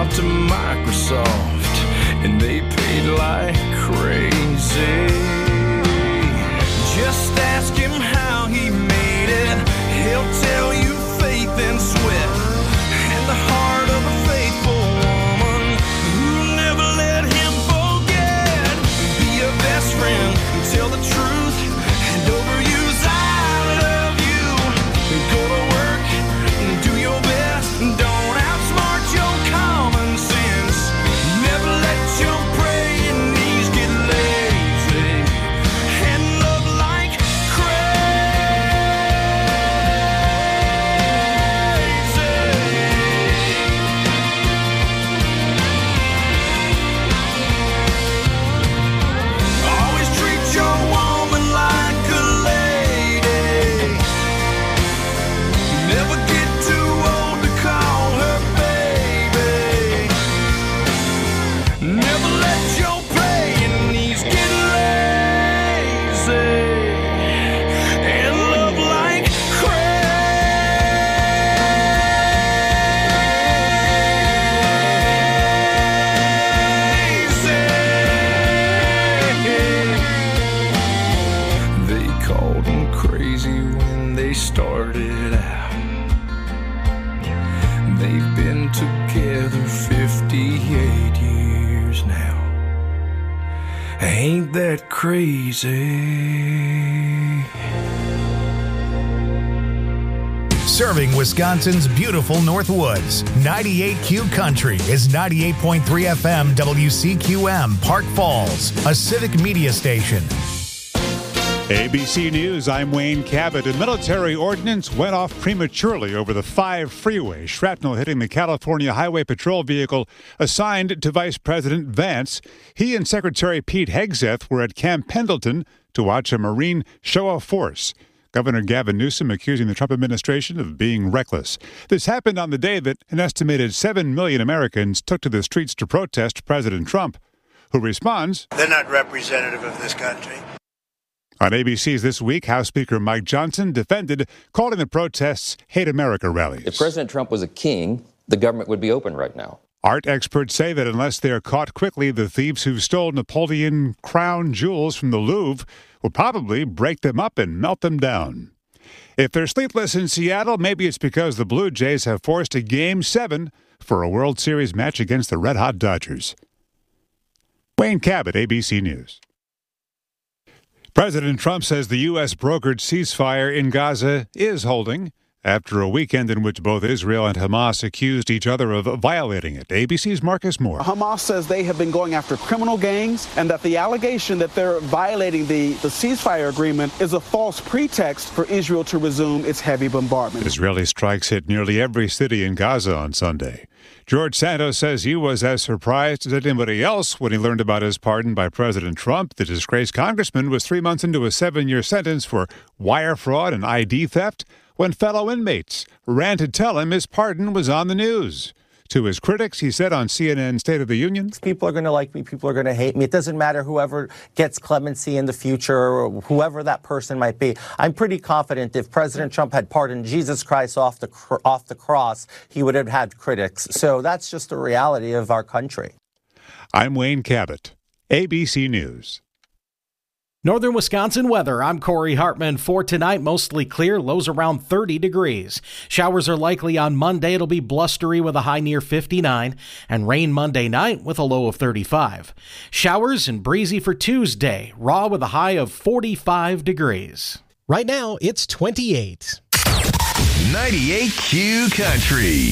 out to Microsoft, and they paid like crazy. Just ask him how he made it. He'll tell you faith and sweat, and the heart of a faithful woman who never let him forget. Be your best friend, tell the truth, and overuse I love you. Go to work, do your best, don't outsmart your common sense. Never let your praying knees get lazy, and love like always treat your woman like a lady. Never get too old to call her baby. Never let your praying knees get lazy, and love like crazy. They called him crazy when they started out. They've been together 58 years now. Ain't that crazy? Serving Wisconsin's beautiful Northwoods. 98Q Country is 98.3 FM WCQM, Park Falls, a civic media station. ABC News, I'm Wayne Cabot. A military ordinance went off prematurely over the 5 freeway. Shrapnel hitting the California Highway Patrol vehicle assigned to Vice President Vance. He and Secretary Pete Hegseth were at Camp Pendleton to watch a Marine show of force. Governor Gavin Newsom accusing the Trump administration of being reckless. This happened on the day that an estimated 7 million Americans took to the streets to protest President Trump, who responds, "They're not representative of this country." On ABC's This Week, House Speaker Mike Johnson defended calling the protests Hate America rallies. If President Trump was a king, the government would be open right now. Art experts say that unless they're caught quickly, the thieves who stole Napoleon crown jewels from the Louvre will probably break them up and melt them down. If they're sleepless in Seattle, maybe it's because the Blue Jays have forced a Game 7 for a World Series match against the red-hot Dodgers. Wayne Cabot, ABC News. President Trump says the U.S. brokered ceasefire in Gaza is holding after a weekend in which both Israel and Hamas accused each other of violating it. ABC's Marcus Moore. Hamas says they have been going after criminal gangs and that the allegation that they're violating the ceasefire agreement is a false pretext for Israel to resume its heavy bombardment. Israeli strikes hit nearly every city in Gaza on Sunday. George Santos says he was as surprised as anybody else when he learned about his pardon by President Trump. The disgraced congressman was 3 months into a 7-year sentence for wire fraud and ID theft when fellow inmates ran to tell him his pardon was on the news. To his critics, he said on CNN State of the Union, "People are going to like me. People are going to hate me. It doesn't matter whoever gets clemency in the future or whoever that person might be. I'm pretty confident if President Trump had pardoned Jesus Christ off the cross, he would have had critics. So that's just the reality of our country." I'm Wayne Cabot, ABC News. Northern Wisconsin weather. I'm Corey Hartman. For tonight, mostly clear, lows around 30 degrees. Showers are likely on Monday. It'll be blustery with a high near 59, and rain Monday night with a low of 35. Showers and breezy for Tuesday, raw with a high of 45 degrees. Right now, it's 28. 98Q Country.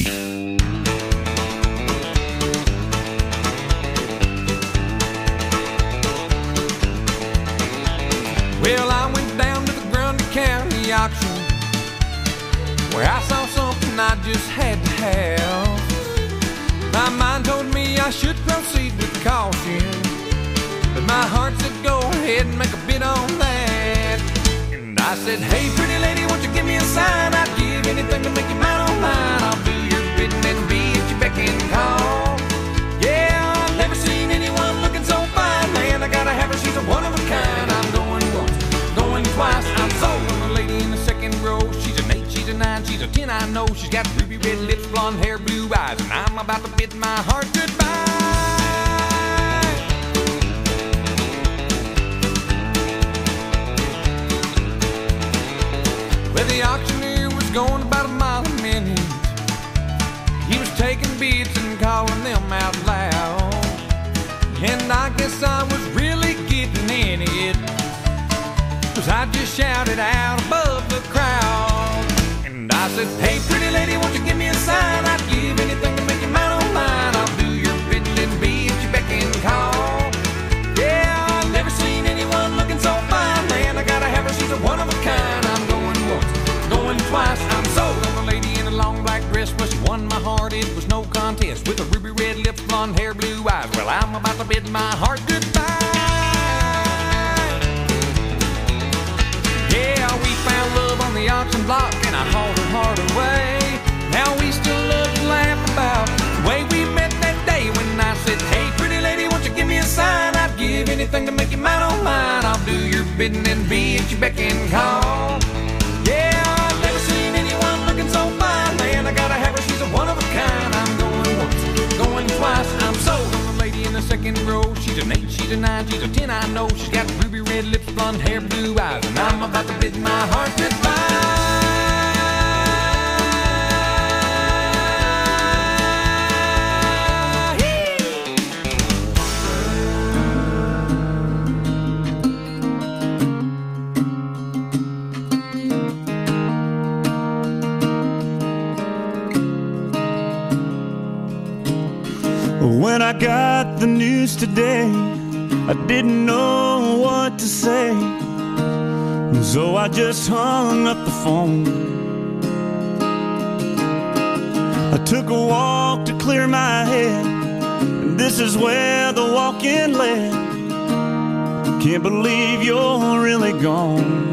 Well, I went down to the Grundy County auction where I saw something I just had to have. My mind told me I should proceed with caution, but my heart said go ahead and make a bid on that. And I said, hey, pretty lady, won't you give me a sign? I'd give anything to make you mine on mine. I'll do your bidding and be at your beck and call. Yeah, I've never seen anyone looking so fine, man. I gotta have her, she's a one of a kind. I'm going once, going twice. I'm sold on the lady in the second row. She's an 8, she's a 9, she's a 10, I know. She's got ruby red lips, blonde hair, blue eyes. eyes, and I'm about to bid my heart goodbye. Well, the auctioneer was going about a mile a minute. He was taking bids and calling them out loud. And I guess I was really getting in it, 'cause I just shouted out above the crowd. And I said, hey, pretty lady, won't you give me a sign? I'd give anything to make you mine on mine. I'll do your bidding and be at your beck and call. Yeah, I've never seen anyone looking so fine. Man, I gotta have her, she's a one of a kind. I'm going once, going twice. I'm sold on a lady in a long black dress. Well, she won my heart, it was no contest. With a ruby red lips, blonde hair, blue eyes. Well, I'm about to bid my heart goodbye. Yeah, we found love on the auction block, and I hauled her heart away. Now we still love to laugh about the way we met that day when I said, hey, pretty lady, won't you give me a sign? I'd give anything to make you mine on mine. I'll do your bidding and be at your beck and call. Yeah, I've never seen anyone looking so fine. Man, I gotta have her, she's a one of a kind. I'm going once, going twice. I'm sold on the lady in the second row. She's an 8, she's a 9, she's a 10, I know. She's got ruby red lips, blonde hair, blue eyes, and I'm about to bid my heart goodbye. When I got the news today, I didn't know what to say, so I just hung up the phone. I took a walk to clear my head, and this is where the walk-in led. Can't believe you're really gone.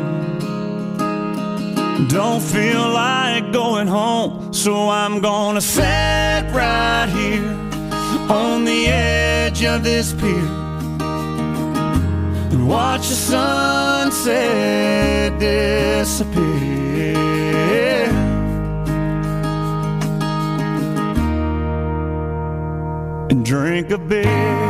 Don't feel like going home, so I'm gonna sit right here on the edge of this pier and watch the sunset disappear. And drink a beer.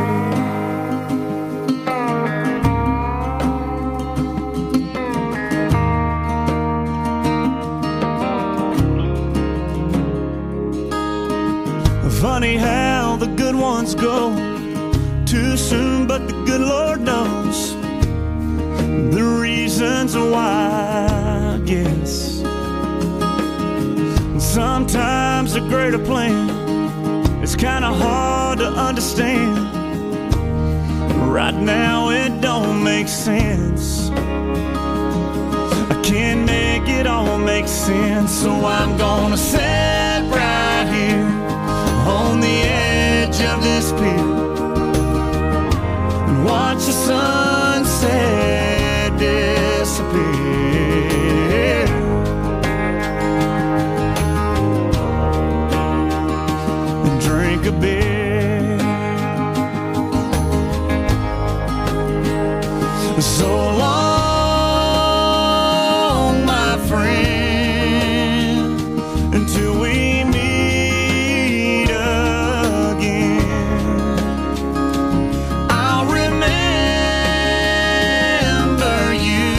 Funny how the good ones go too soon, but the good Lord knows the reasons why, I guess. Sometimes a greater plan is kind of hard to understand. Right now it don't make sense. I can't make it all make sense, so I'm gonna sit right here on the edge of this pier and watch the sunset disappear. And drink a beer. So long, my friend, until we meet again. I'll remember you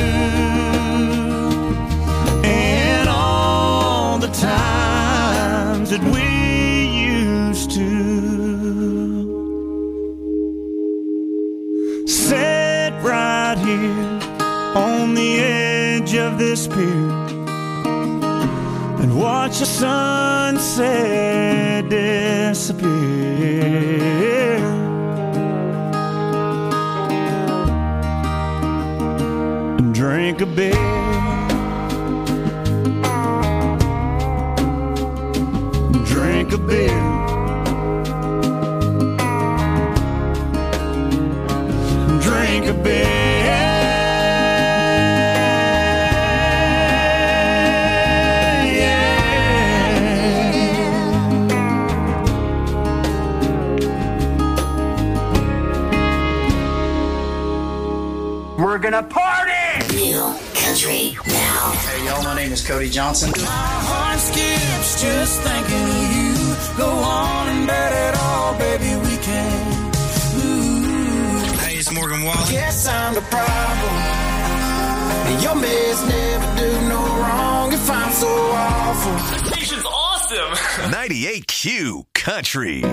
and all the times that we used to sit right here on the edge of this pier and watch the sunset disappear. And drink a beer. Drink a beer. Drink a beer. We're gonna party! Real country now. Hey y'all, my name is Cody Johnson. My heart skips just thinking of you. go on and bet it all, baby, we can. Ooh. Hey, it's Morgan Wallen. Guess I'm the problem. And your mess never do no wrong if I'm so awful. The station's awesome. 98Q Country.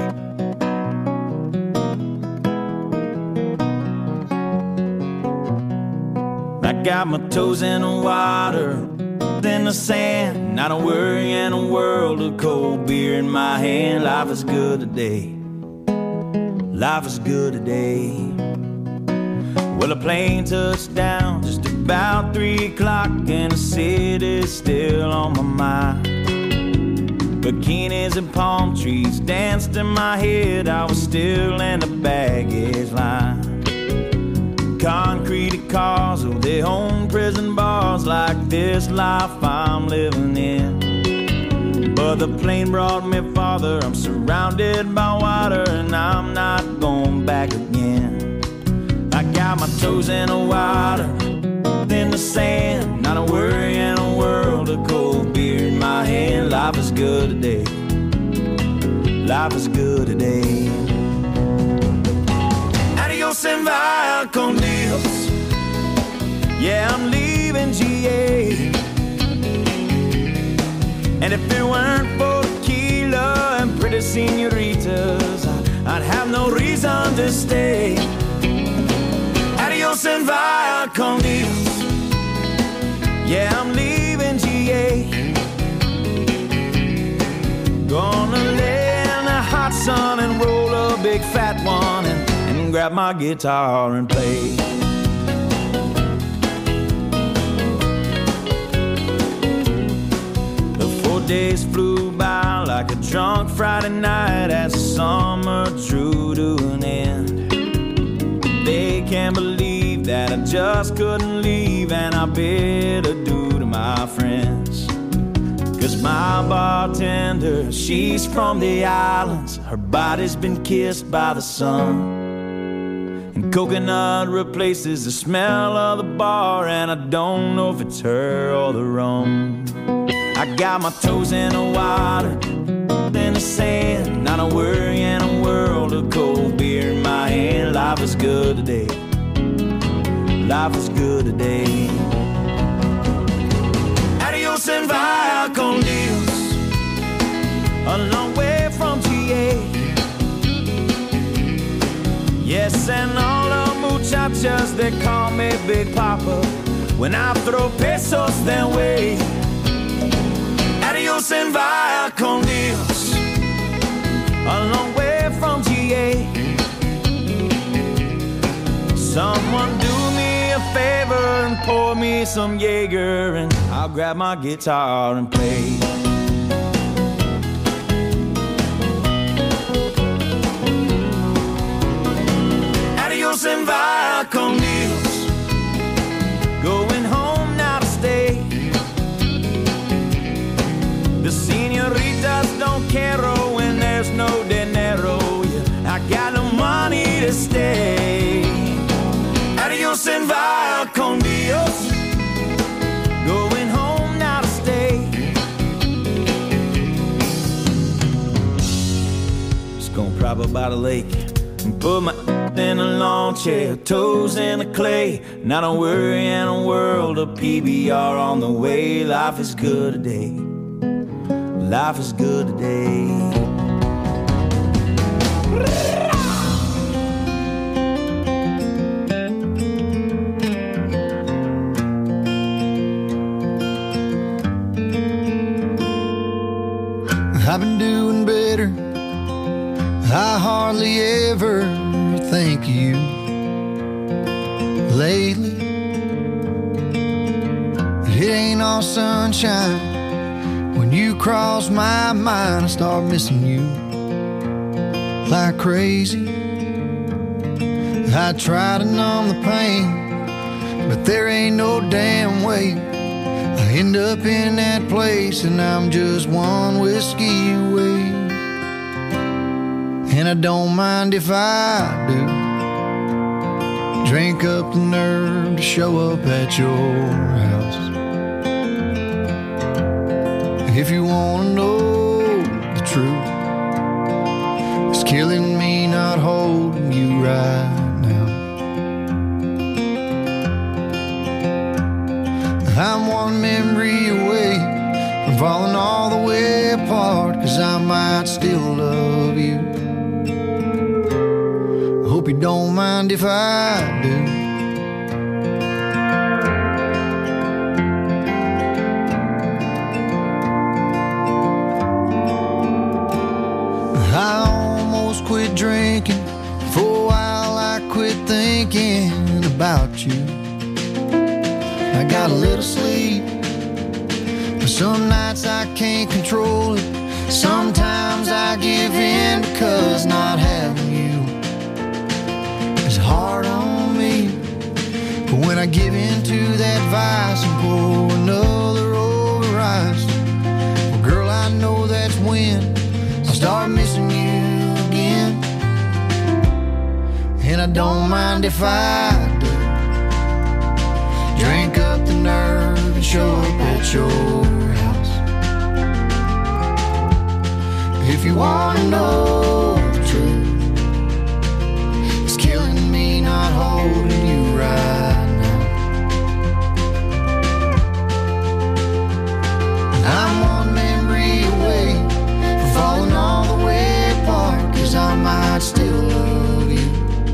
I got my toes in the water, in the sand, not a worry in a world of cold beer in my hand. Life is good today. Life is good today. Well, a plane touched down just about 3 o'clock, and the city's still on my mind. Bikinis and palm trees danced in my head. I was still in the baggage line. Concrete cars, oh, they own prison bars like this life I'm living in. But the plane brought me farther. I'm surrounded by water, and I'm not going back again. I got my toes in the water, in the sand, not a worry in a world of cold beer in my hand. Life is good today. Life is good today. Adios and via con Dios. Yeah, I'm leaving GA. And if it weren't for tequila and pretty senoritas, I'd have no reason to stay. Adios and via con Dios. Yeah, I'm leaving GA. Gonna lay in the hot sun and roll a big fat one and grab my guitar and play. The 4 days flew by like a drunk Friday night as the summer drew to an end. They can't believe that I just couldn't leave, and I bid adieu to my friends. 'Cause my bartender, she's from the islands. Her body's been kissed by the sun. And coconut replaces the smell of the bar, and I don't know if it's her or the rum. I got my toes in the water, in the sand, not a worry in a world of cold beer in my hand. Life is good today. Life is good today. Adios and via con Dios. A long way from GA. Yes, and all the muchachas, they call me Big Papa. When I throw pesos their way. Adios and via con Dios. A long way from GA. Someone do me a favor and pour me some Jaeger, and I'll grab my guitar and play. Adios and via con Dios. Going home now to stay. The senoritas don't care when there's no dinero. Yeah, I got no money to stay. Adios and via con Dios. Going home now to stay. Just gonna prop up by the lake and put my in a lawn chair, toes in the clay. Not a worry in a world of PBR on the way. Life is good today. Life is good today. I've been doing better. I hardly ever think of you lately. It ain't all sunshine. When you cross my mind, I start missing you like crazy. I try to numb the pain, but there ain't no damn way. I end up in that place and I'm just one whiskey away. And I don't mind if I do. Drink up the nerve to show up at your house. If you wanna know the truth, killing me not holding you right now. I'm one memory away from falling all the way apart, 'cause I might still love you. Hope you don't mind if I do. I almost quit drinking. For a while I quit thinking about you. I got a little sleep, but some nights I can't control it. Sometimes I give in because not having you is hard on me. But when I give in to that vice and pour another over ice, well, girl, I know that's when I'll start missing you again. And I don't mind if I do. Drink up the nerve and show up at your house. If you want to know the truth, it's killing me not holding you right now. I'm one memory away from falling all the way apart, 'cause I might still love you.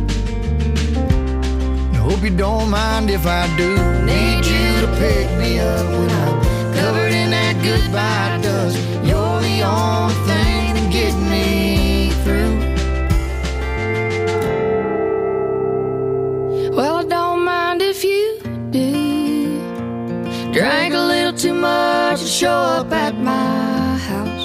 I hope you don't mind if I do. Need you to pick me up when I'm covered in that goodbye dust. You're the only thing that gets me through. Well, I don't mind if you do. Drank a little too much and show up at my house.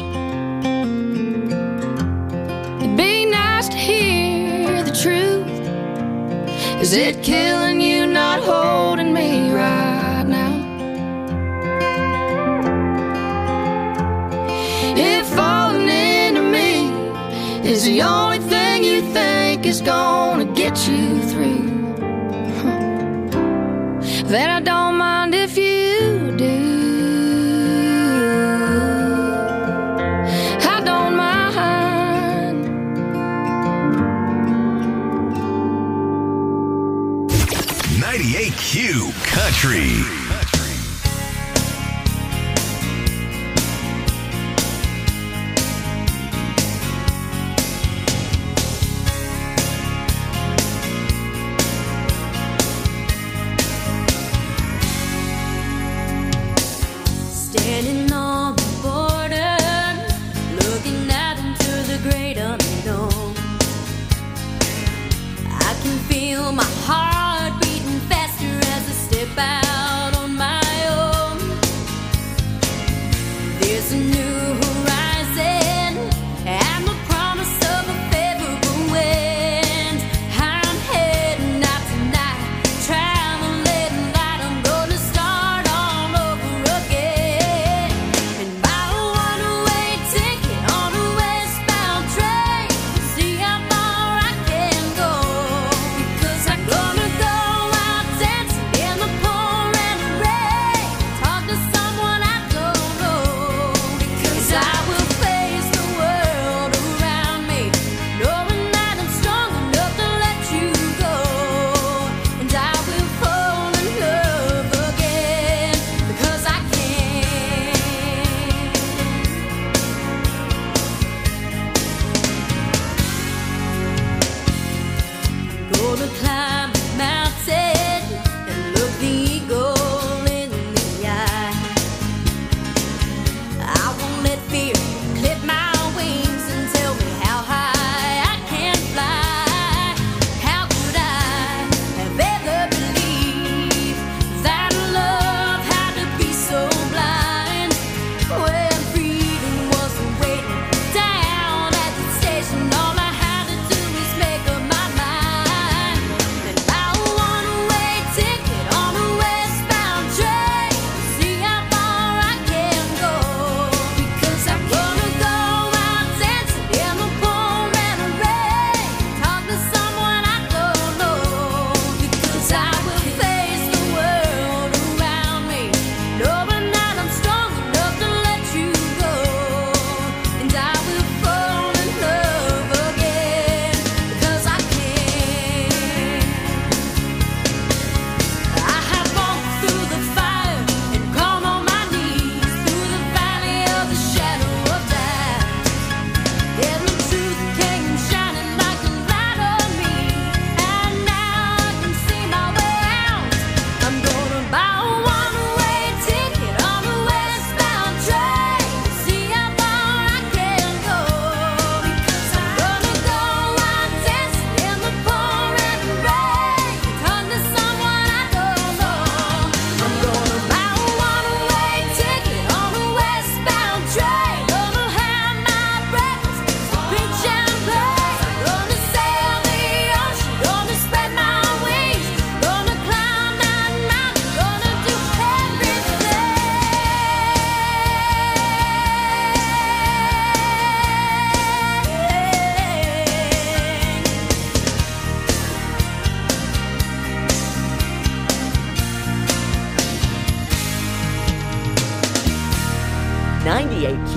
It'd be nice to hear the truth. Is it killing you not holding me right now? If falling into me is the only thing you think is gonna get you through, then I don't mind if you do. I don't mind. 98 Q Country. Standing on the border, looking out into the great unknown. I can feel my heart beating faster as I step out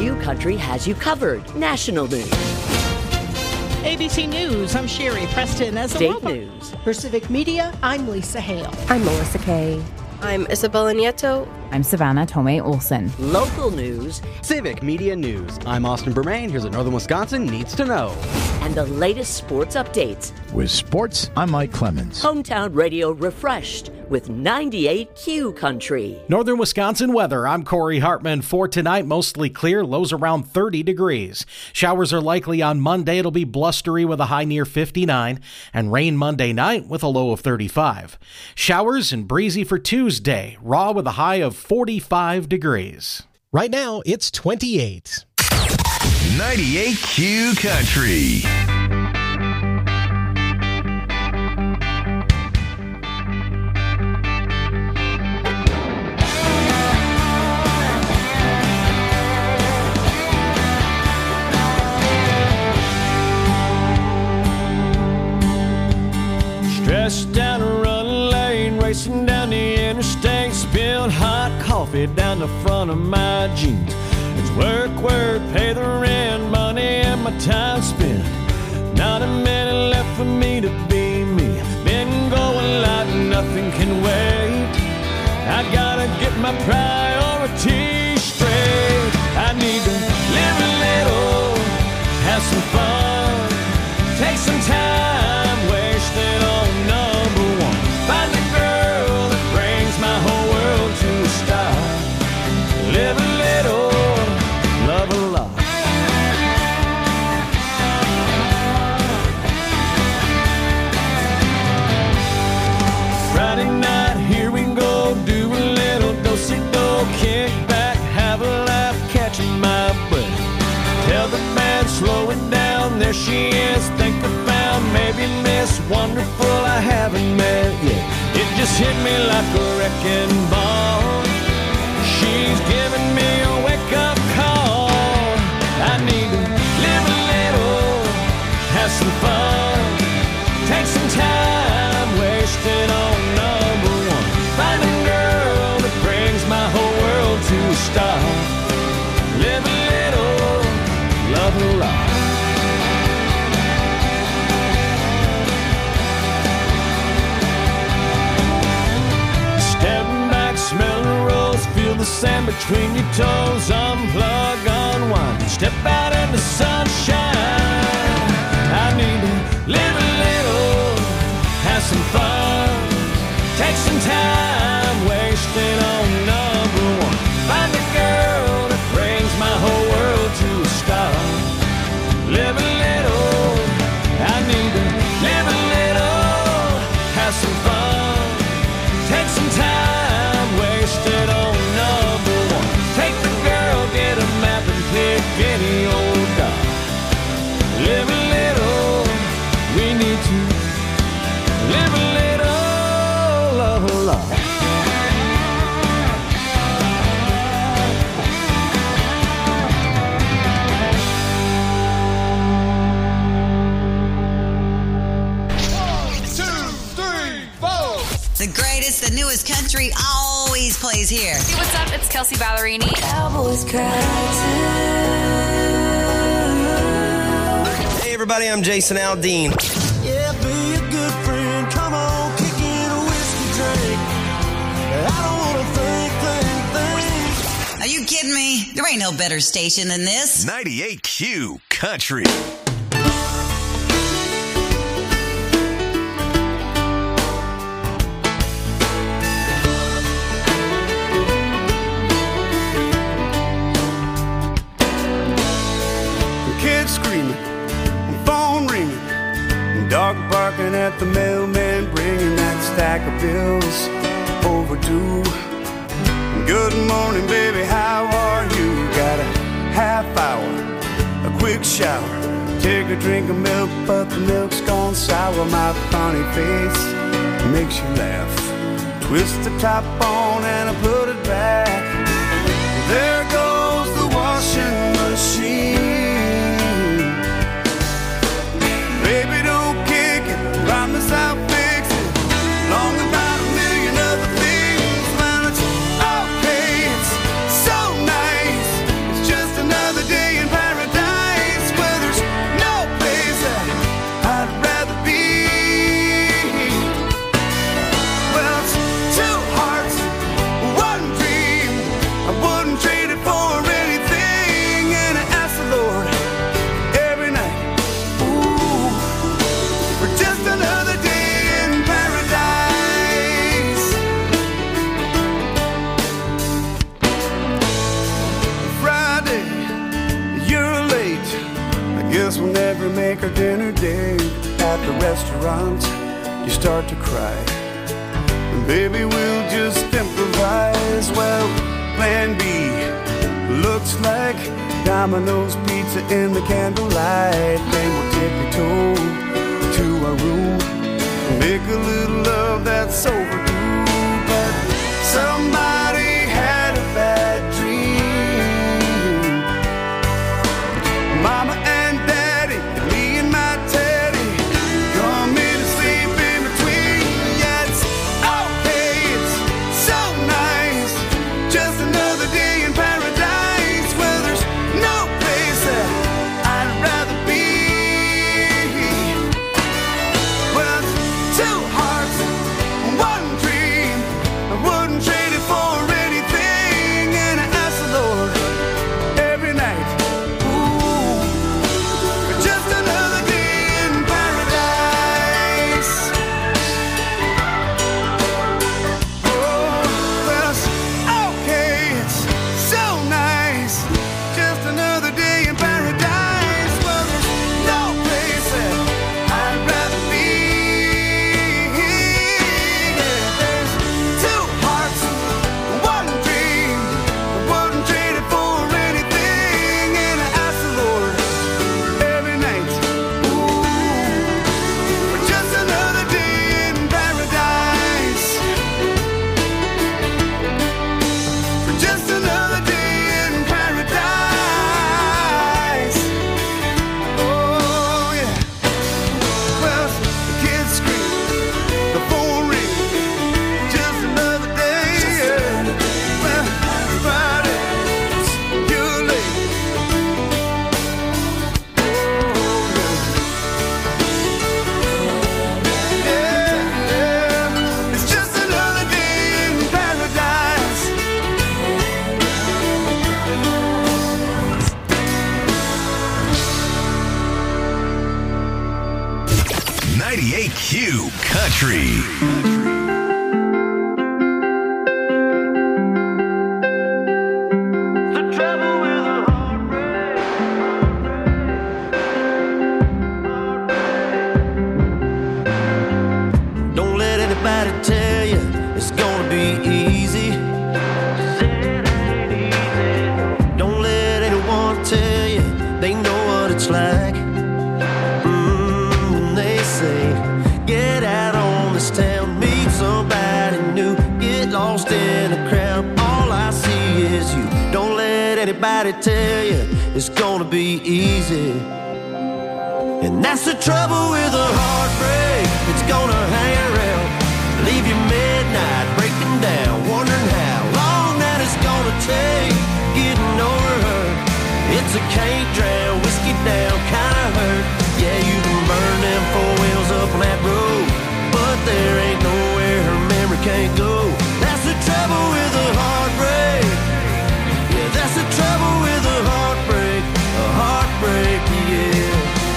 Q Country has you covered. National news. ABC News, I'm Sherry Preston. As State news. For Civic Media, I'm Lisa Hale. I'm Melissa Kay. I'm Isabella Nieto. I'm Savannah Tomei Olson. Local news. Civic Media News. I'm Austin Bermain. Here's what Northern Wisconsin needs to know. And the latest sports updates. With sports, I'm Mike Clemens. Hometown radio refreshed with 98 Q Country. Northern Wisconsin weather. I'm Corey Hartman. For tonight, mostly clear, lows around 30 degrees. Showers are likely on Monday. It'll be blustery with a high near 59, and rain Monday night with a low of 35. Showers and breezy for Tuesday, raw with a high of 45 degrees. Right now, it's 28. 98 Q Country. Stressed down a running lane, racing down the interstate, spilled hot coffee down the front of my jeans. It's work, work, pay the rent, money and my time spent. Not a minute left for me to be me. Been going like nothing can wait. I gotta get my priorities straight. I need to live a little, have some fun, take some time, wasted on number one. Find a girl that brings my whole world to a stop. Live a little, love a lot. Friday night, here we go, do a little do-si-do, kick back, have a laugh, catching my breath. Tell the band, slow it down, there she is, think I found maybe Miss Wonderful I haven't met yet. It just hit me like a wrecking ball. She's giving me a wake-up call. I need to live a little, have some fun, take some time, wasted on number one. Find a girl that brings my whole world to a stop. Live a little, love a lot. Stepping back, smell the rose, feel the sand between your toes. Unplug, unwind, step out in the sunshine. I need to live a little, have some fun, take some time, wasted on number one. Find a girl that brings my whole world to a stop. Live a little, I need to live a little, have some fun, take some time, wasted on number one. Take the girl, get a map and pick any old dog. Live a little, we need to live a little, love a lot. The greatest, the newest country always plays here. Hey, what's up? It's Kelsey Ballerini. Cowboys cry Hey everybody, I'm Jason Aldean. Yeah, be a good friend. Come on, kick in a whiskey drink. I don't wanna think. Are you kidding me? There ain't no better station than this. 98 Q Country. Kids screaming, phone ringing, dog barking at the mailman, bringing that stack of bills overdue. Good morning, baby, how are you? Got a half hour, a quick shower, take a drink of milk, but the milk's gone sour. My funny face makes you laugh. Twist the top on and I put it back. There goes the washing machine. Baby, don't kick it, promise I'll fix it. Long about a million other things, man, it's okay, it's so nice. It's just another make our dinner date at the restaurant, you start to cry. Baby, we'll just improvise. Well, plan B looks like Domino's pizza in the candlelight. Then we'll tippy-toe to our room, make a little love that's overdue. But somebody had a bad dream. Mama and Daddy, me and my Teddy, come in and sleep in between. Yeah, it's okay, it's so nice, just another day in paradise. Well, there's no place that I'd rather be. Well, it's two hearts, one dream, I wouldn't trade it for anything. And I ask the Lord every night, ooh, for just another day in paradise. Oh, well, it's okay, it's so nice, just another day in paradise. Well, there's no place that I'd rather be. Yeah, there's two hearts, one dream, I wouldn't trade it for anything. And I ask the Lord every night, ooh, for just another day in paradise. For just another day in paradise. Oh yeah. Well, the kids scream, the phone rings, just another day. Yeah. Well, Friday, you're late. Oh yeah. Yeah. It's just another day in paradise. 98Q Country. Don't let anybody tell you it's gonna be easy. Don't let anyone tell you they know what it's like. And they say, get out on this town, meet somebody new, get lost in a crowd. All I see is you. Don't let anybody tell you it's gonna be easy. And that's the trouble with a heartbreak. It's gonna hang around, leave you midnight, breaking down, wondering how long that it's gonna take getting over her. It's a can't drown, whiskey down kind of hurt. Yeah, you can burn them four wheels up on that road, but there ain't nowhere her memory can't go. That's the trouble with a heartbreak. Yeah, that's the trouble with a heartbreak. A heartbreak, yeah.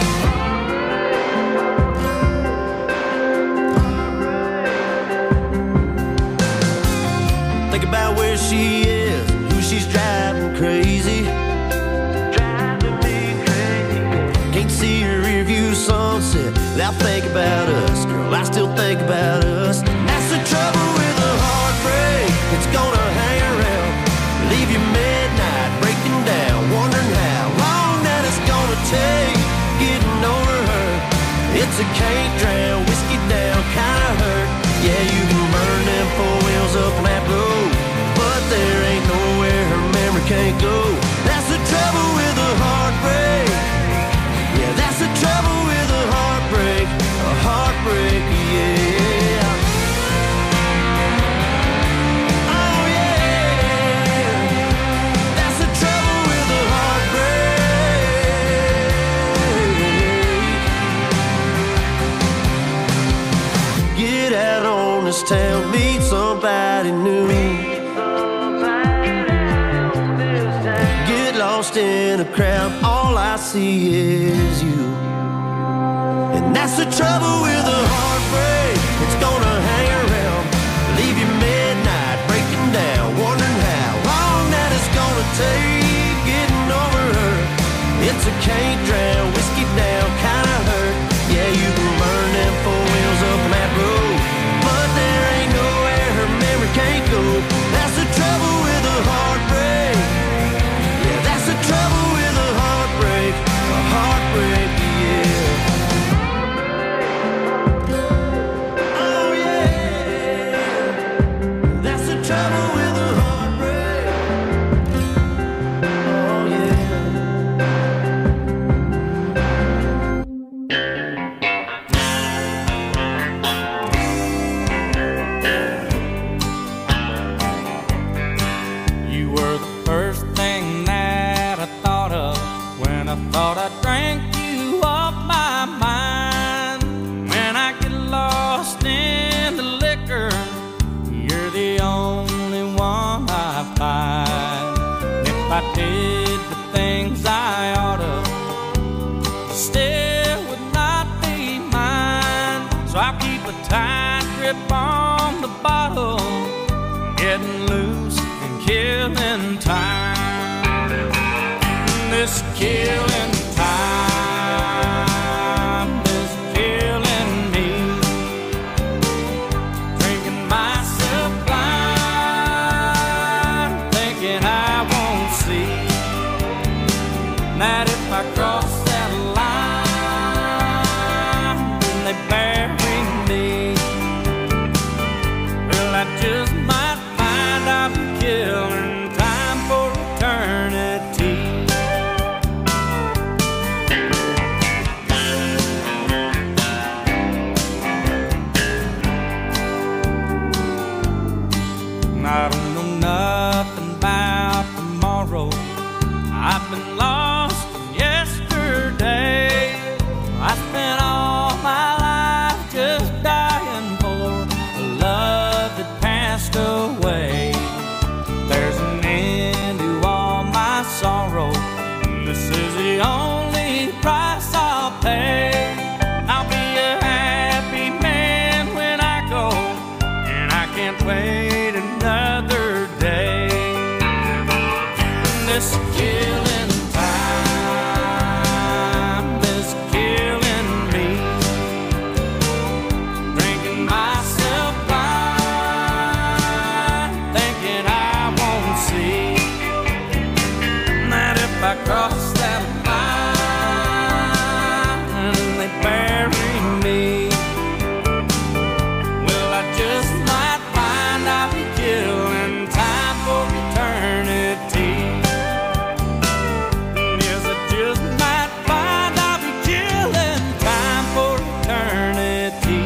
Think about where she is, who she's driving crazy. Can't see her rearview sunset without thinking about us. Girl, I still think about us. That's the trouble with a heartbreak. It's gonna hang around, leave you midnight, breaking down, wondering how long that it's gonna take getting over her. It's a can't drown, whiskey down kind of hurt. Yeah, you can burn them four wheels up on that road, but there ain't nowhere her memory can't go. That's the trouble with a heartbreak. Yeah, that's the trouble with a heartbreak. A heartbreak, yeah. Oh yeah. That's the trouble with a heartbreak. Get out on this town, meet somebody new. Get lost in a crowd, all I see is you. And that's the trouble with a heartbreak. It's gonna hang around, leave you midnight, breaking down, wondering how long that it's gonna take getting over her. It's a can't drown, whiskey down kind of killing time. This killing time is killing me. Drinking myself blind, thinking I won't see that if I cross that line, then they bury me. Well, I just might find I'll be killing time for eternity. I don't know nothing about tomorrow. I've been lost in yesterday. I spent all my life just dying for a love that passed away. There's an end to all my sorrow. This is the only price I'll pay. I'll be a happy man when I go, and I can't wait another day. This killing time is killing me. Drinking myself blind, thinking I won't see that if I cross that line, they bury me. Well, I just might find I'll be killing time for eternity. Yes, I just might find I'll be killing time for eternity.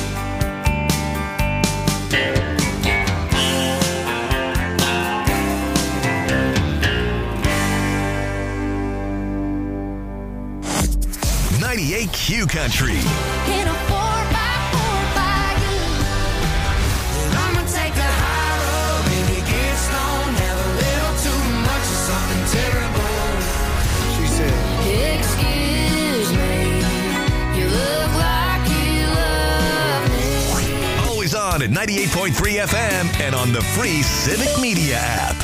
98 Q Country. In a 4x4 by you. And I'ma take the high road, baby, get stoned, have a little too much of something terrible. She said, Excuse me, you look like you love me. Always on at 98.3 FM and on the free Civic Media app.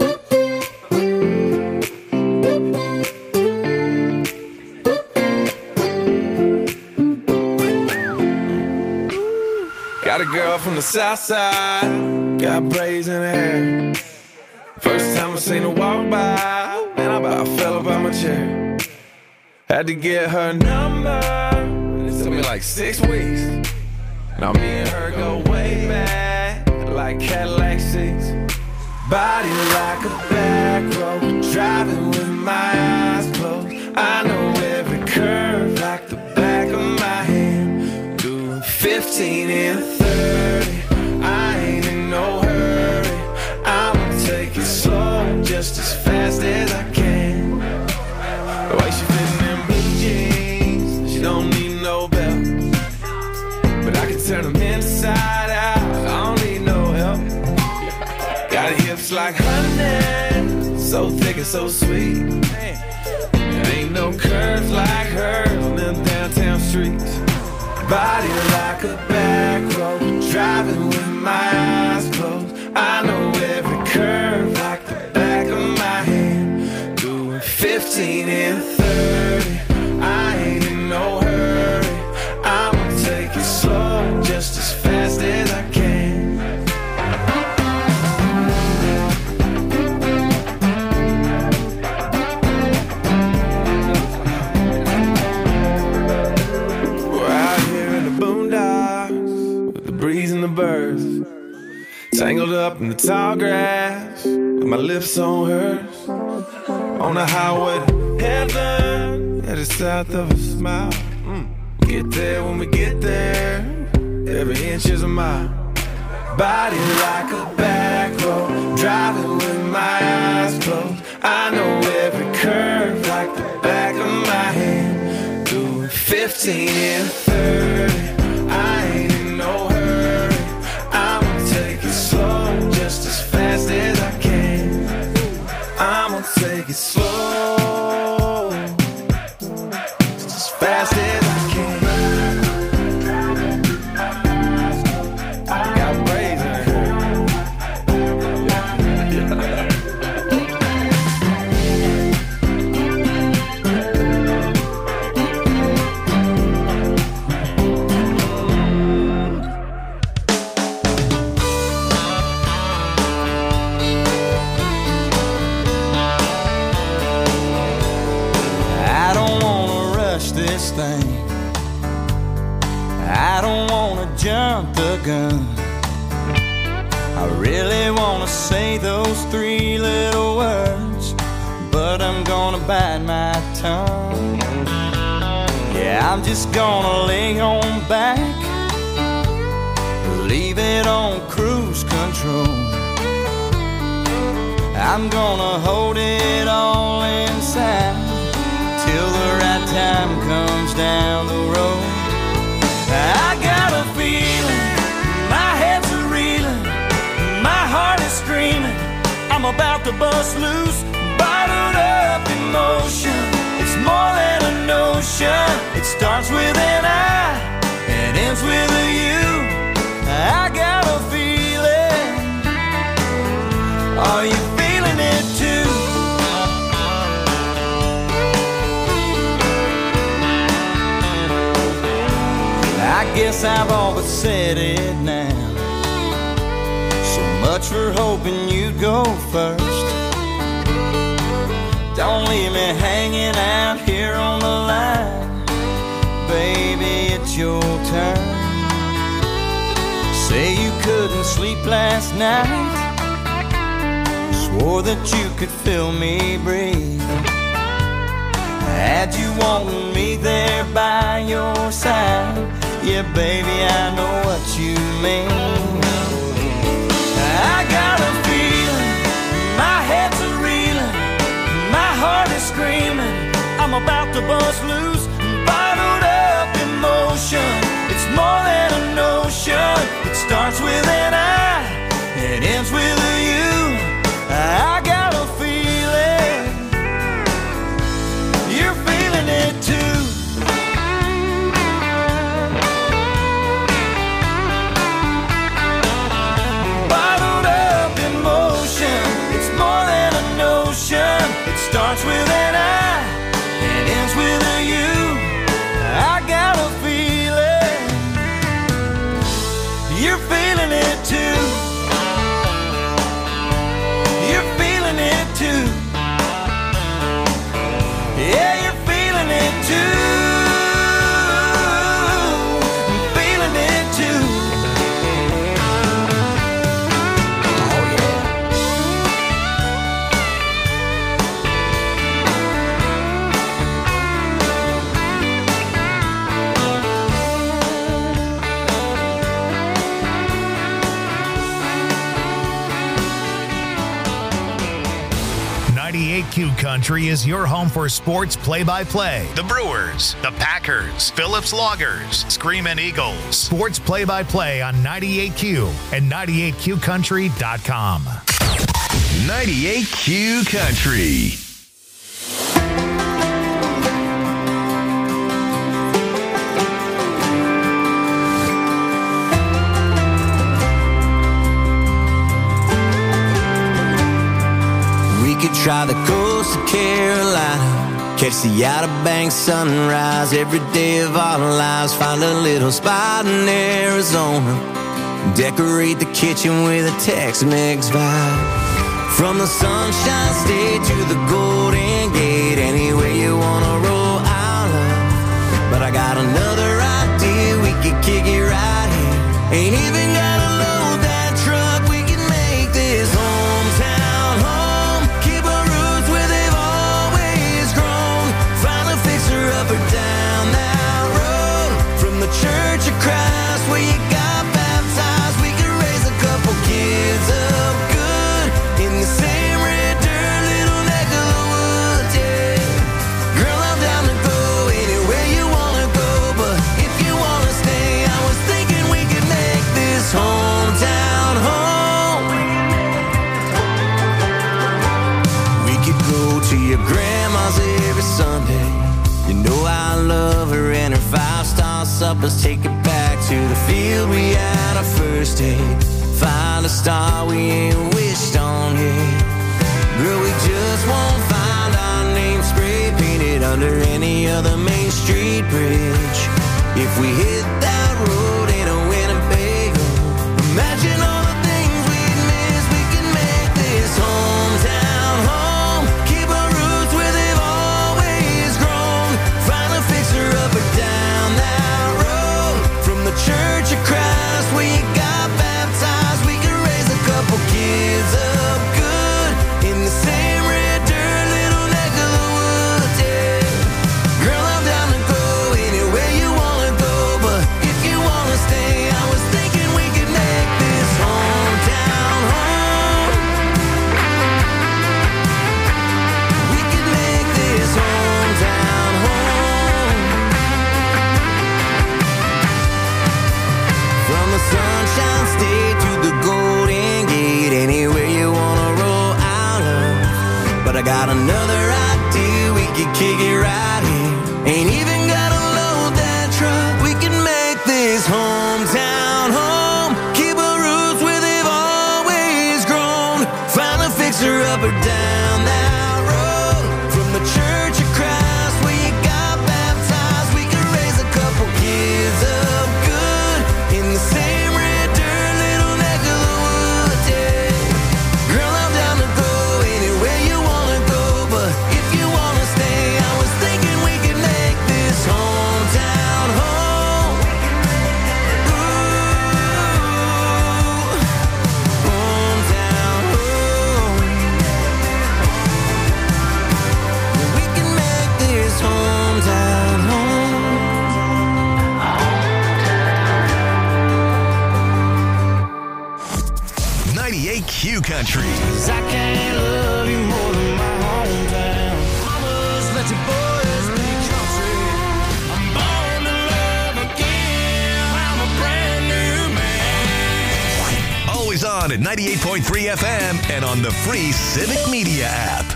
Got a girl from the south side, got braids in her hair. First time I seen her walk by, man, I about fell up out my chair. Had to get her number, it took me like 6 weeks. Now me and her go way back, like Cadillac seats. Body like a back road, driving with my eyes closed. I know every curve like the back of my hand. Doing 15 and 30, I ain't in no hurry. I'ma take it slow, just as fast as I can. The way she fits in them blue jeans, she don't need no belt. But I can turn them inside out, I don't need no help. Got hips like honey, so thick and so sweet. There ain't no curves like hers on them downtown streets. Body like a back road, driving with my eyes closed. I know every curve like the back of my hand. Doing 15 and 30, I ain't in no hurry. I'ma take it slow, just as fast as I can. Breeze and the birds, tangled up in the tall grass, with my lips on hers. On the highway to heaven, headed south of a smile. Get there when we get there, every inch is a mile. Body like a back road, driving with my eyes closed. I know every curve like the back of my hand. Doing 15 and 30, I ain't in no hurry. I'ma take it slow, just as fast as I can. I'ma take it slow, just as fast as I can. I got braids in her. thing. I don't wanna jump the gun. I really wanna say those three little words, but I'm gonna bite my tongue. Yeah, I'm just gonna lay on back, leave it on cruise control. I'm gonna hold it all inside till the right time comes down the road. I got a feeling, my head's a reeling, my heart is screaming, I'm about to bust loose, bottled up emotion. It's more than a notion. It starts with an I and ends with a you. I got a feeling. Are you feeling it too? I guess I've all but said it now. So much for hoping you'd go first. Don't leave me hanging out here on the line. Baby, it's your turn. Say you couldn't sleep last night, swore that you could feel me breathe. Had you wanting me there by your side, yeah, baby, I know what you mean. I got a feeling, my head's a reeling, my heart is screaming, I'm about to bust loose, bottled up emotion. It's more than a notion. It starts with an I, it ends with a you. I got a feeling, you're feeling it too. Bottled up emotion. It's more than a notion. It starts with an I, it ends with a you. I got a feeling, you're feeling it too. You're feeling it too. Yeah, you're feeling it too. I'm feeling it too. Oh yeah. 98Q Country is your home for sports play-by-play. The Brewers, the Packers, Phillips Loggers, Screamin' Eagles. Sports play-by-play on 98Q and 98QCountry.com. 98Q Country. Try the coast of Carolina, catch the Outer Banks sunrise every day of our lives. Find a little spot in Arizona, decorate the kitchen with a Tex-Mex vibe. From the Sunshine State to the Golden Gate, anywhere you wanna roll, I'll love. But I got another idea, we could kick it right here. Ain't even gotta load that truck, we can make this hometown home. Up or down that road, from the Church of Christ where you got baptized, we could raise a couple kids up good in the same red dirt little neck of the woods, yeah. Girl, I'm down to go anywhere you wanna go, but if you wanna stay, I was thinking we could make this hometown home. We could go to your grandma's every Sunday. You know I love her and her 5-star suppers. Take it back to the field we had our first date. Find a star we ain't wished on yet. Girl, we just won't find our name spray painted under any other Main Street bridge. If we hit that road in a Winnebago, imagine all the things we'd miss. We can make this hometown home. Keep our roots where they've always grown. Find a fixer up or down got another idea, we could kick it right here. Ain't even gotta load that truck, we can make this hometown home. Keep our roots where they've always grown. Find a fixer up or down that road. From the Church of Christ where you got baptized, we can raise a couple kids up good in the same red dirt little neck of the woods, yeah. Girl, I'm down to go anywhere you wanna go, but if you wanna stay, I was thinking we could make this hometown home. Ooh, hometown home. We can make this hometown home. 98Q Country. 'Cause I can't love you more than my hometown. Mamas, let your boys be country. I'm born to love again. I'm a brand new man. Always on at 98.3 FM and on the free Civic Media app.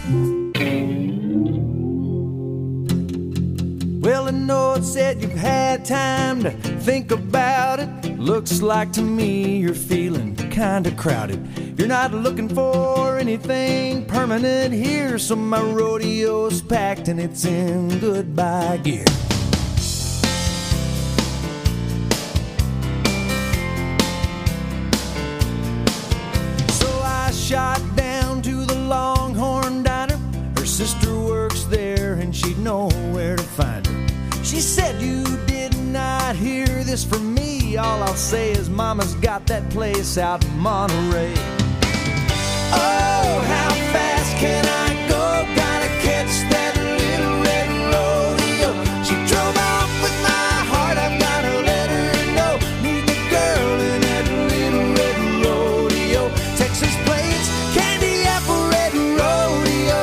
Well, I know it said you've had time to think about it. Looks like to me you're feeling kinda crowded. You're not looking for anything permanent here, so my rodeo's packed and it's in goodbye gear. So I shot down to the Longhorn Diner. Her sister works there and she'd know where to find her. She said you did not hear this from me. All I'll say is Mama's got that place out in Monterey. Oh, how fast can I go? Gotta catch that little red rodeo. She drove off with my heart, I've gotta let her know. Need the girl in that little red rodeo. Texas plates, candy apple red rodeo.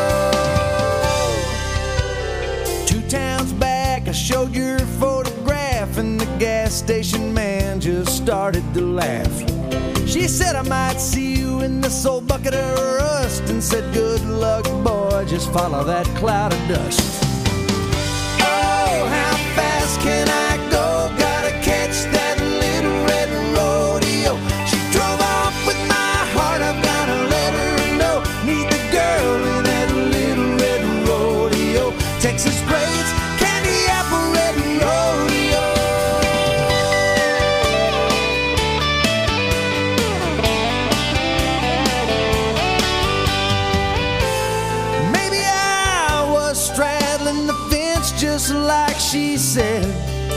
2 towns back, I showed your photograph and the gas station man just started to laugh. She said I might see you in this old bucket of rust, and said good luck boy, just follow that cloud of dust. Oh, how fast can I go? Gotta catch that little red rodeo. She drove off with my heart, I've gotta let her know. Need the girl in that little red rodeo. Texas plates, candy apple red rodeo. Maybe I was straddling the fence just like she said.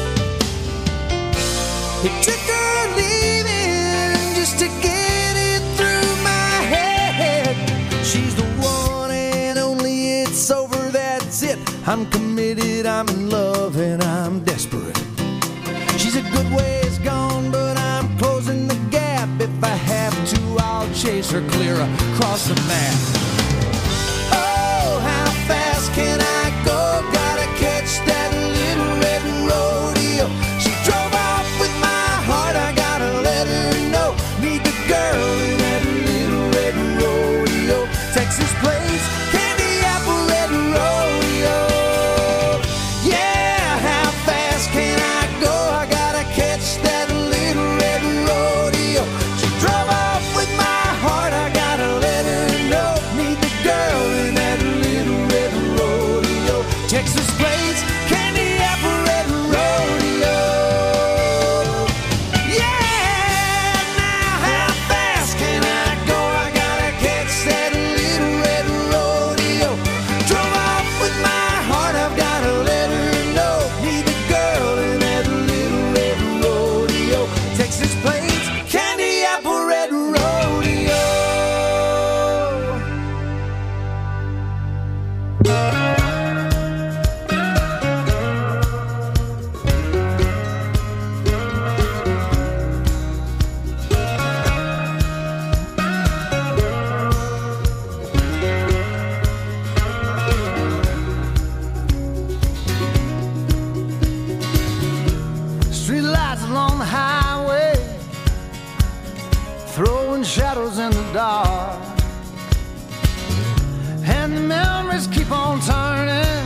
It took her leaving just to get it through my head. She's the one and only, it's over, that's it. I'm committed, I'm in love, and I'm desperate. She's a good ways gone, but I'm closing the gap. If I have to, I'll chase her clear across the map. Oh, how fast can I go? Gotta catch that little red rodeo. She drove off with my heart, I gotta let her know. Need the girl in that little red rodeo. Texas plates, candy apple red rodeo. Yeah, how fast can I go? I gotta catch that little red rodeo. She drove off with my heart, I gotta let her know. Need the girl in that little red rodeo. Texas plates, candy apple red rodeo. Yeah, now how fast can I go? I gotta catch that little red rodeo. Drove off with my heart, I've gotta let her know. Need the girl in that little red rodeo. Texas plates, candy apple red rodeo. Street lights along the highway, throwing shadows in the dark. And the memories keep on turning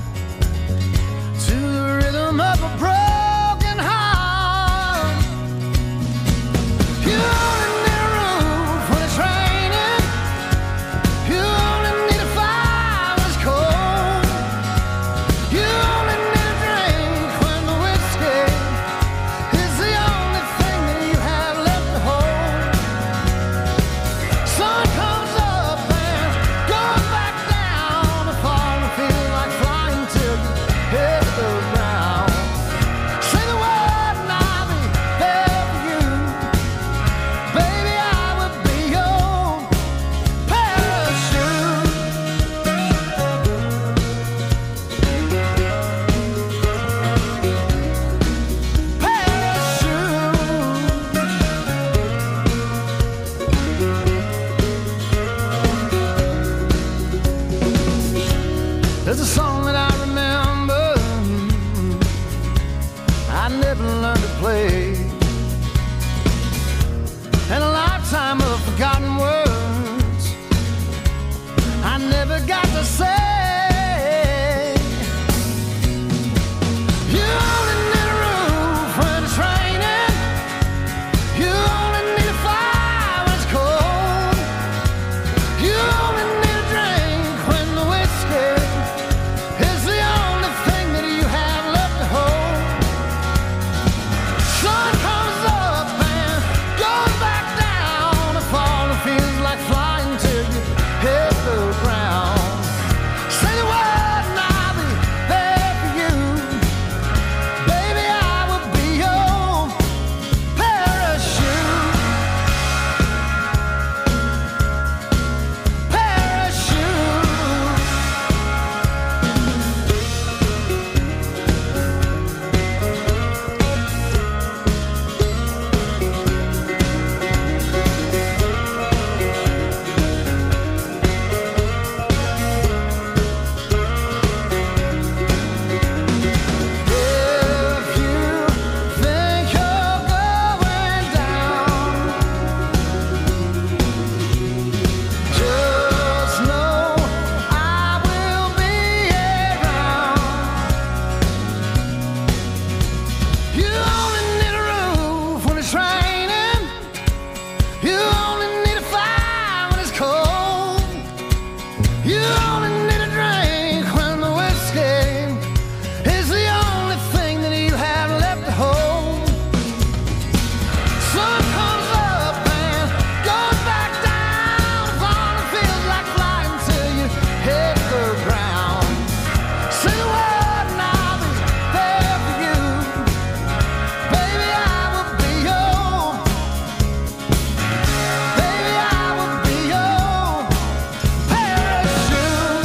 to the rhythm of a broken heart. You only need a roof when it's raining. You only need a fire when it's cold. You only need a drink when the whiskey is the only thing that you have left to hold. Sun comes up and goes back down. The fall feels like flying till you hit the ground. Say the word and I'll be there for you. Baby, I would be your parachute. There's a song that I remember I never learned to play, and a lifetime of forgotten words I never got to say. You only need a roof when it's raining. You only need a fire when it's cold. You only need a drink when the whiskey is the only thing that you have left to hold. Sun comes up and goes back down. The fall feels like flying till you hit the ground. Say the word and I'll be there for you. Baby, I will be your parachute. If you think you're going down, just know I will be around. You only need a roof when it's raining. You only need a fire when it's cold. You only need a drink when the whiskey is the only thing that you have left to hold. Sun comes up and goes back down. The fall feels like flying till you hit the ground. Say the word and I'll be there for you. Baby, I will be your. Baby, I will be your parachute.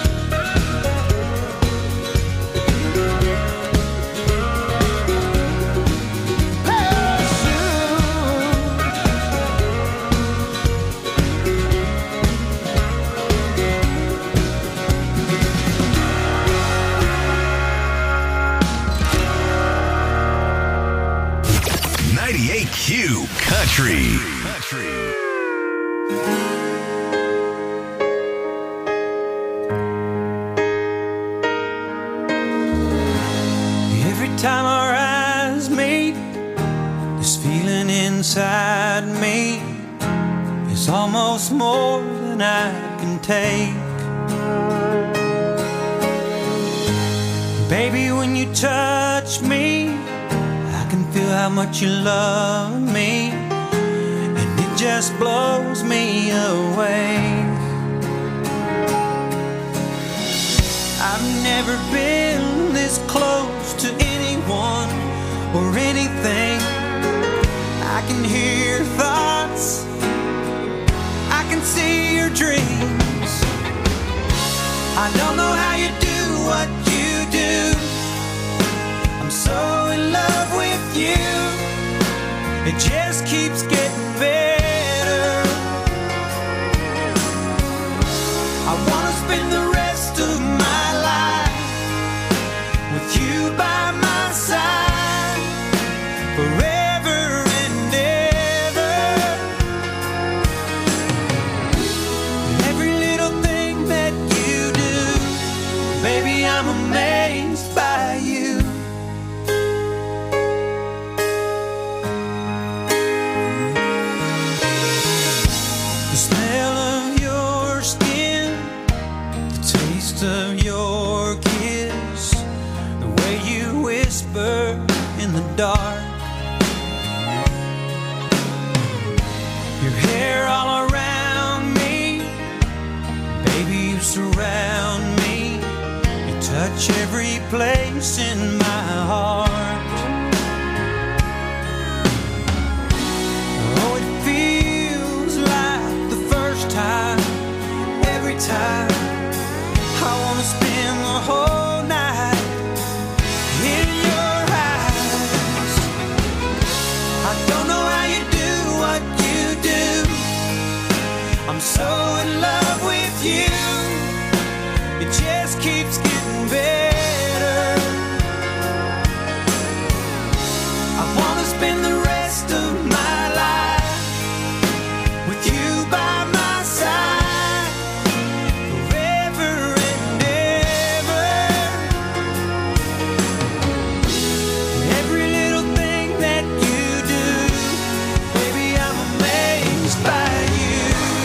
Q Country. Every time our eyes meet, this feeling inside me is almost more than I can take. Baby, when you touch me, I can feel how much you love me, and it just blows me away. I've never been this close to anyone or anything. I can hear your thoughts, I can see your dreams. I don't know how you do what you do. I'm so in love with you. It just keeps getting better. I wanna spend the rest of my life with you by my side forever and ever. Every little thing that you in the dark. Your hair all around me, baby, you surround me. You touch every place in my heart. Oh, it feels like the first time, every time. I wanna spend the whole night in your eyes. I don't know how you do what you do. I'm so in love with you. It just keeps getting better. I wanna spend the rest of my life with you by my side, forever and ever. Every little thing that you do, baby, I'm amazed by you.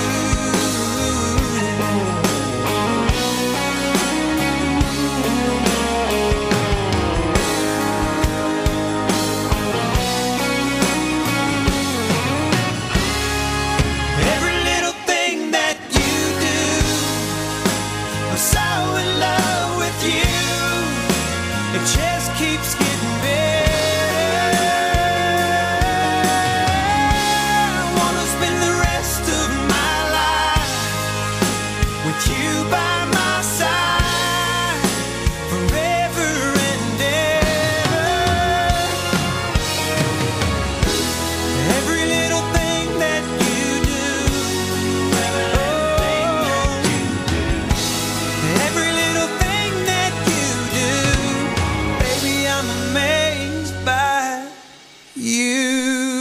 Every little thing that you do, I'm so in love with you. It just keeps getting better. I wanna spend the rest of my life with you by my side, forever and ever. Every little thing that you do, every little thing that you do, baby, I'm amazed by you.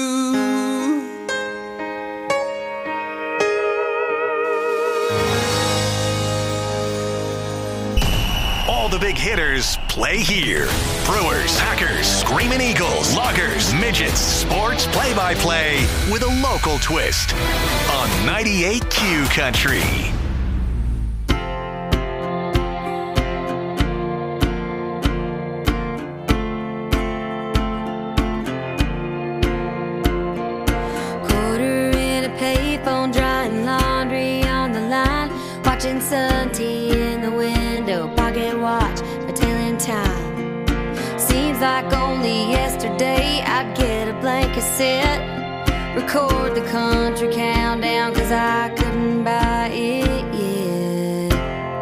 All the big hitters play here. Brewers, Packers, Screamin' Eagles, Loggers, Midgets, sports play-by-play with a local twist on 98Q Country. Quarter in a payphone, drying laundry on the line, watching Sun tea in the window, pocket watch, a telling time. Seems like only yesterday I'd get a blank cassette, record the country countdown, 'cause I couldn't buy it yet.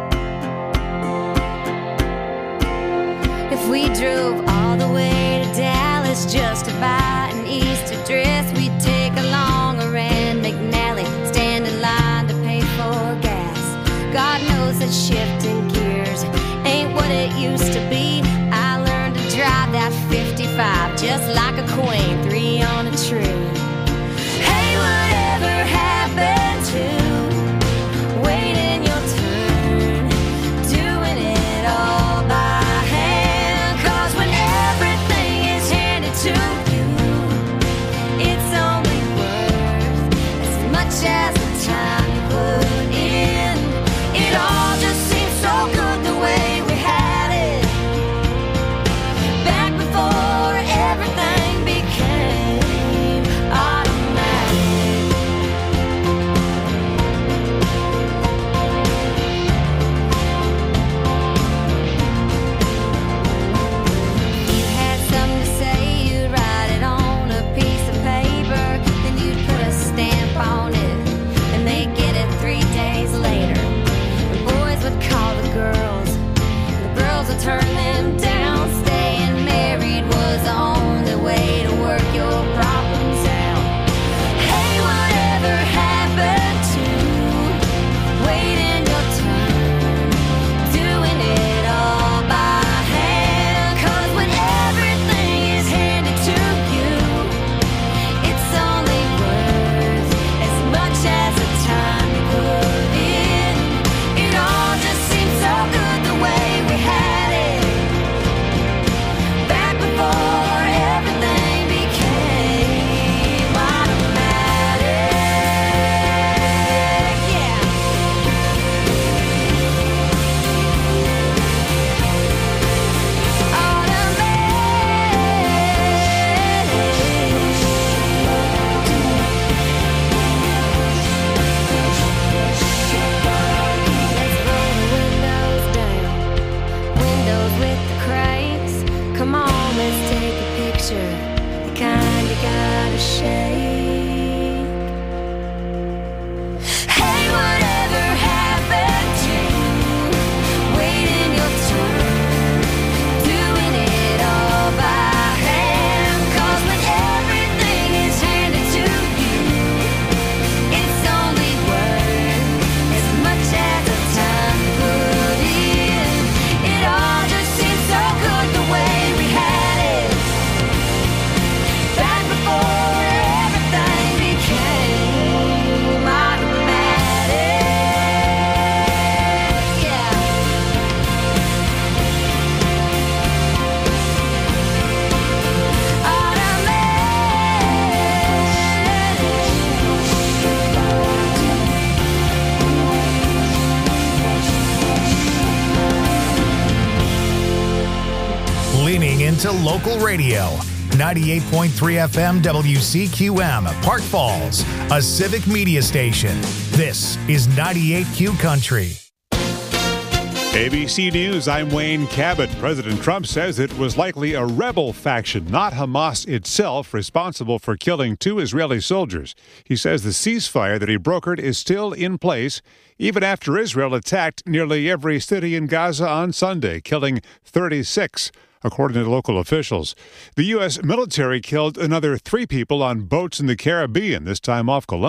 If we drove all the way to Dallas just to buy an Easter dress, we'd take along a Rand McNally, stand in line to pay for gas. God knows that shifting gears ain't what it used to be. I learned to drive that 55 just like a queen, 3 on a tree. Hey, whatever happened to waiting your turn, doing it all by hand? 'Cause when everything is handed to you, it's only worth as much as the time you put in. It all just seems so good the way we had it back before everything became pressure, the kind you gotta shake. Hey, whatever happened to waiting your turn, doing it all by hand? 'Cause when everything is handed to you, it's only worth as much as the time put in. It all just seems so good the way we had it back before everything became automatic. Yeah. Leaning into local radio. 98.3 FM WCQM, Park Falls, a civic media station. This is 98Q Country. ABC News, I'm Wayne Cabot. President Trump says it was likely a rebel faction, not Hamas itself, responsible for killing 2 Israeli soldiers. He says the ceasefire that he brokered is still in place, even after Israel attacked nearly every city in Gaza on Sunday, killing 36. According to local officials, the U.S. military killed another 3 people on boats in the Caribbean, this time off Colombia.